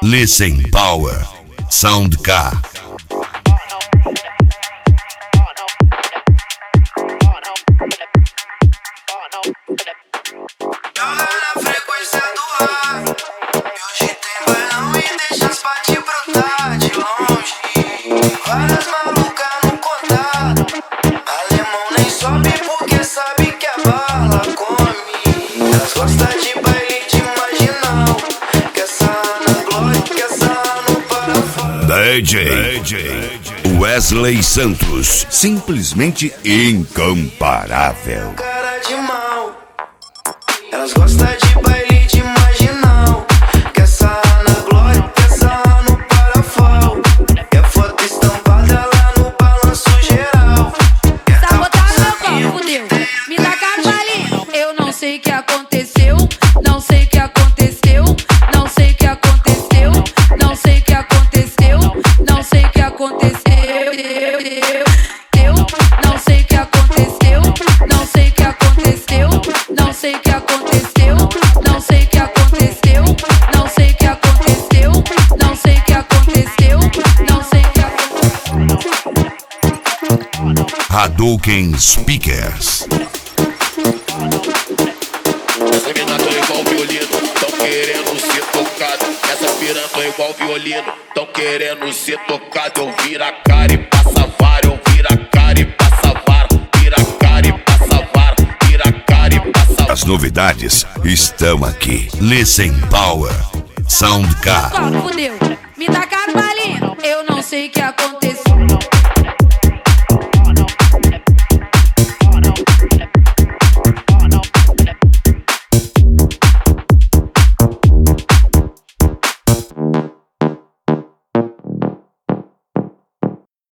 Listen Power. Sound K. Na frequência do ar. E hoje tem bailão e deixa as partes brotar de longe. Várias malucas no contato. Alemão nem sobe porque sabe que a bala come. Elas gostam de baile de marginal. Que essa Ana Glória, que essa Ana para fora. DJ Wesley Santos. Simplesmente incomparável. Cara de mal. Elas gostam de baile de marginal. Que essa Ana Glória, que essa no parafal. Quer foto estampada lá no balanço geral. Tá botando meu pau, fudeu. Me dá cavalinho. Eu não sei o que aconteceu. Não sei o que aconteceu. Não sei o que aconteceu. Não sei o que aconteceu. Não sei o que aconteceu. Eu não sei o que aconteceu. Não sei o que aconteceu. Não sei o que aconteceu. Não sei o que aconteceu. Não sei o que aconteceu. Não sei o que aconteceu. Não sei o que aconteceu. Hadouken Speakers. Essa mina tão igual violino, tão querendo ser tocado. Essa piranha tão igual violino, tão querendo ser tocado. Eu viro a cara e passa vara, eu viro a cara e passa vara. Vira a cara e passa vara, vira a cara e passa vara. As novidades estão aqui. Listen Power. Sound K. Fudeu. Me dá cavalinho. Eu não sei o que aconteceu.